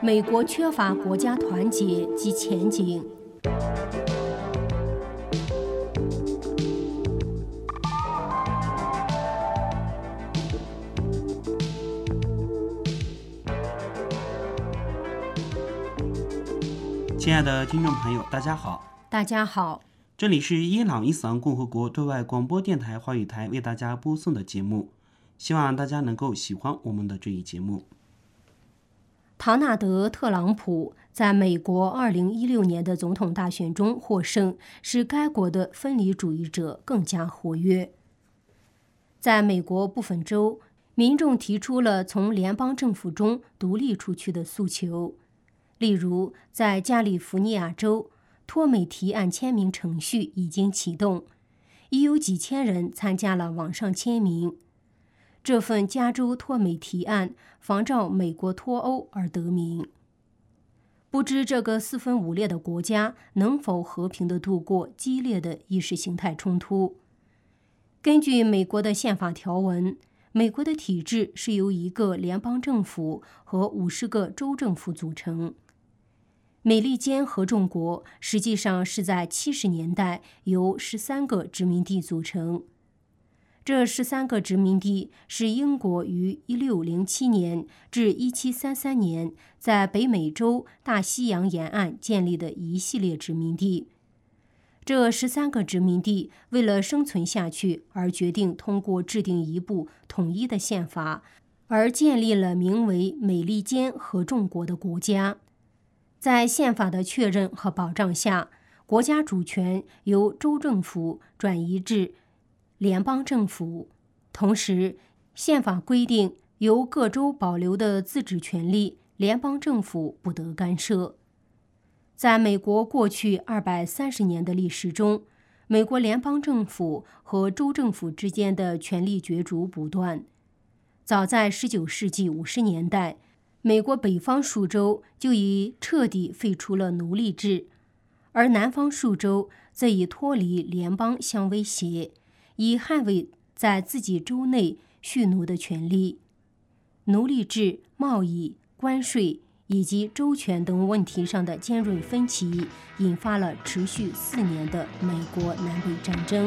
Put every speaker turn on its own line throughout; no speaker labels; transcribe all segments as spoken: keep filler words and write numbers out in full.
美国缺乏国家团结及前景。
亲爱的听众朋友，大家好。
大家好，
这里是伊朗伊斯兰共和国对外广播电台华语台为大家播送的节目，希望大家能够喜欢我们的这一节目。
唐纳德·特朗普在美国二零一六年的总统大选中获胜，使该国的分离主义者更加活跃。在美国部分州，民众提出了从联邦政府中独立出去的诉求。例如，在加利福尼亚州，脱美提案签名程序已经启动，已有几千人参加了网上签名。这份加州脱美提案仿照美国脱欧而得名。不知这个四分五裂的国家能否和平地度过激烈的意识形态冲突。根据美国的宪法条文，美国的体制是由一个联邦政府和五十个州政府组成。美利坚合众国实际上是在七十年代由十三个殖民地组成。这十三个殖民地是英国于一六零七年至一七三三年在北美洲大西洋沿岸建立的一系列殖民地。这十三个殖民地为了生存下去而决定通过制定一部统一的宪法，而建立了名为美利坚合众国的国家。在宪法的确认和保障下，国家主权由州政府转移至联邦政府。同时，宪法规定由各州保留的自治权利，联邦政府不得干涉。在美国过去二百三十年的历史中，美国联邦政府和州政府之间的权力角逐不断。早在十九世纪五十年代，美国北方数州就已彻底废除了奴隶制，而南方数州则以脱离联邦相威胁，以捍卫在自己州内蓄奴的权利。奴隶制、贸易、关税以及州权等问题上的尖锐分歧，引发了持续四年的美国南北战争。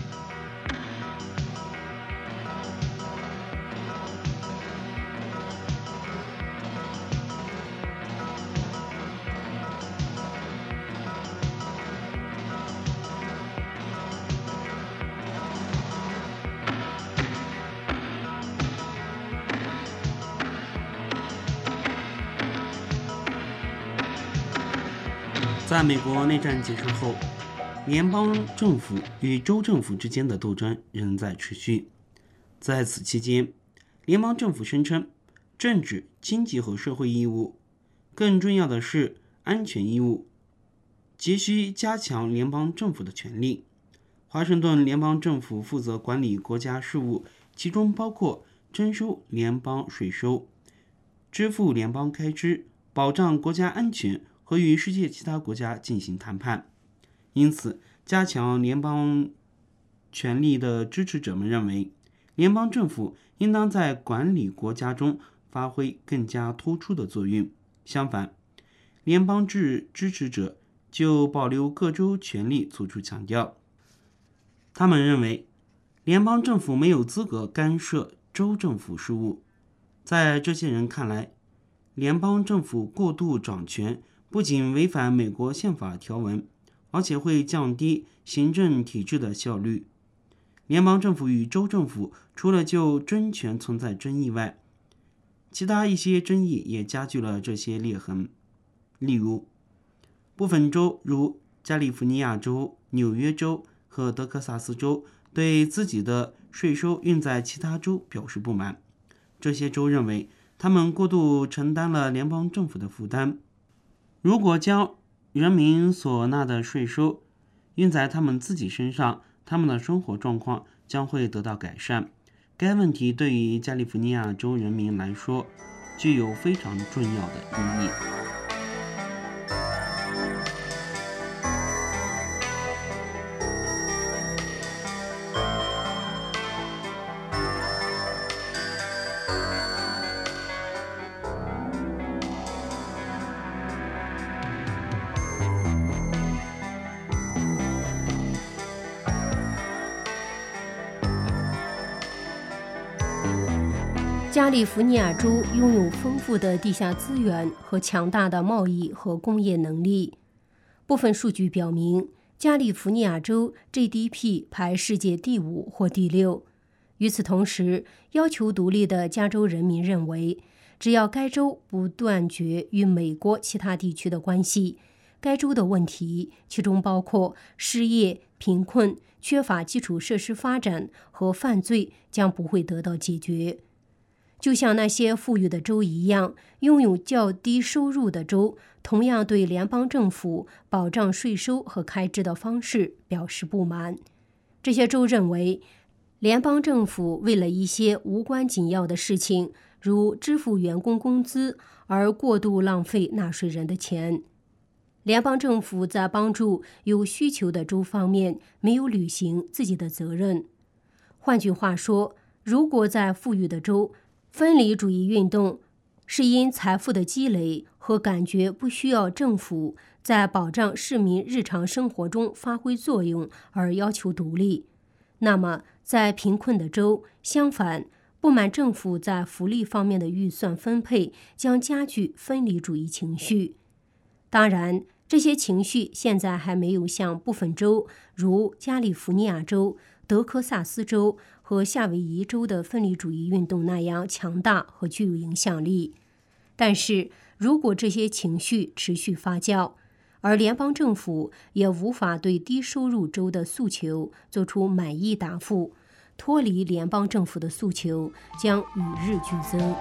在美国内战结束后，联邦政府与州政府之间的斗争仍在持续。在此期间，联邦政府声称政治、经济和社会义务，更重要的是安全义务，急需加强联邦政府的权力。华盛顿联邦政府负责管理国家事务，其中包括征收联邦税收、支付联邦开支、保障国家安全和与世界其他国家进行谈判。因此，加强联邦权力的支持者们认为，联邦政府应当在管理国家中发挥更加突出的作用。相反，联邦制支持者就保留各州权力作出强调。他们认为，联邦政府没有资格干涉州政府事务。在这些人看来，联邦政府过度掌权不仅违反美国宪法条文，而且会降低行政体制的效率。联邦政府与州政府除了就争权存在争议外，其他一些争议也加剧了这些裂痕。例如，部分州如加利福尼亚州、纽约州和德克萨斯州对自己的税收用在其他州表示不满。这些州认为他们过度承担了联邦政府的负担。如果将人民所纳的税收用在他们自己身上，他们的生活状况将会得到改善。该问题对于加利福尼亚州人民来说具有非常重要的意义。
加利福尼亚州拥有丰富的地下资源和强大的贸易和工业能力。部分数据表明，加利福尼亚州 G D P 排世界第五或第六。与此同时，要求独立的加州人民认为，只要该州不断绝与美国其他地区的关系，该州的问题，其中包括失业、贫困、缺乏基础设施发展和犯罪，将不会得到解决。就像那些富裕的州一样，拥有较低收入的州同样对联邦政府保障税收和开支的方式表示不满。这些州认为，联邦政府为了一些无关紧要的事情，如支付员工工资，而过度浪费纳税人的钱。联邦政府在帮助有需求的州方面没有履行自己的责任。换句话说，如果在富裕的州，分离主义运动是因财富的积累和感觉不需要政府在保障市民日常生活中发挥作用而要求独立，那么在贫困的州，相反，不满政府在福利方面的预算分配将加剧分离主义情绪。当然，这些情绪现在还没有像部分州，如加利福尼亚州、德克萨斯州和夏威夷州的分离主义运动那样强大和具有影响力。但是，如果这些情绪持续发酵，而联邦政府也无法对低收入州的诉求做出满意答复，脱离联邦政府的诉求将与日俱增。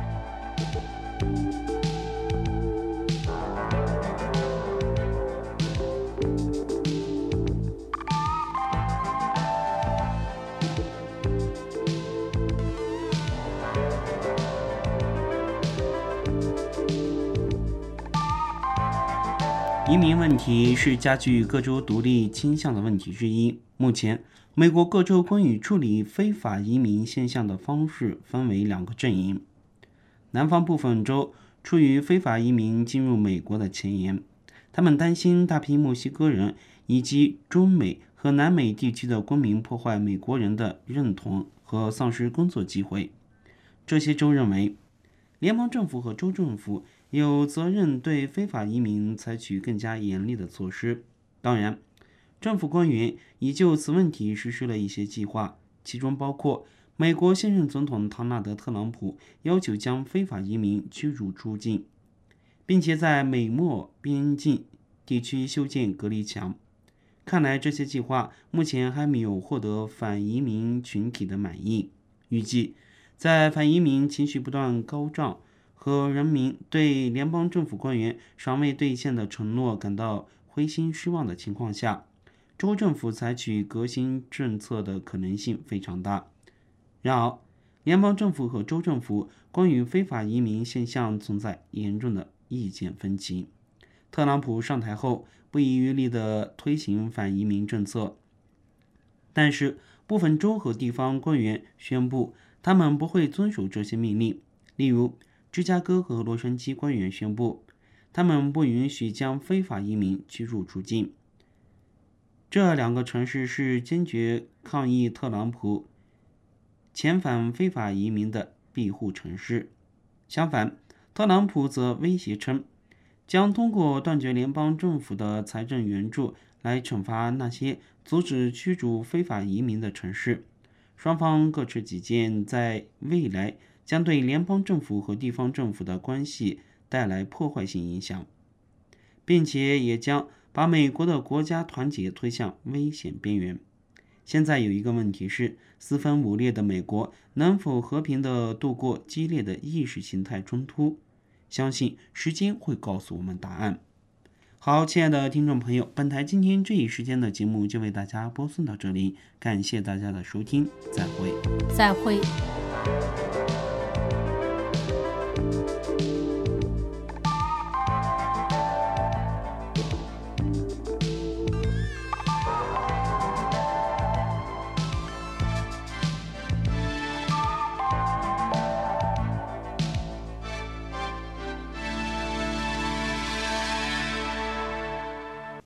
移民问题是加剧各州独立倾向的问题之一。目前，美国各州关于处理非法移民现象的方式分为两个阵营。南方部分州处于非法移民进入美国的前沿，他们担心大批墨西哥人以及中美和南美地区的公民破坏美国人的认同和丧失工作机会。这些州认为，联邦政府和州政府有责任对非法移民采取更加严厉的措施。当然，政府官员已就此问题实施了一些计划，其中包括美国现任总统唐纳德·特朗普要求将非法移民驱逐出境，并且在美墨边境地区修建隔离墙。看来这些计划目前还没有获得反移民群体的满意。预计在反移民情绪不断高涨和人民对联邦政府官员尚未兑现的承诺感到灰心失望的情况下，州政府采取革新政策的可能性非常大。然而，联邦政府和州政府关于非法移民现象存在严重的意见分歧。特朗普上台后不遗余力地推行反移民政策，但是部分州和地方官员宣布他们不会遵守这些命令。例如，芝加哥和洛杉矶官员宣布，他们不允许将非法移民驱逐出境。这两个城市是坚决抗议特朗普遣返非法移民的庇护城市。相反，特朗普则威胁称，将通过断绝联邦政府的财政援助来惩罚那些阻止驱逐非法移民的城市。双方各持己见，在未来将对联邦政府和地方政府的关系带来破坏性影响，并且也将把美国的国家团结推向危险边缘。现在有一个问题是，四分五裂的美国能否和平地度过激烈的意识形态冲突？相信时间会告诉我们答案。好，亲爱的听众朋友，本台今天这一时间的节目就为大家播送到这里，感谢大家的收听，再会。
再会。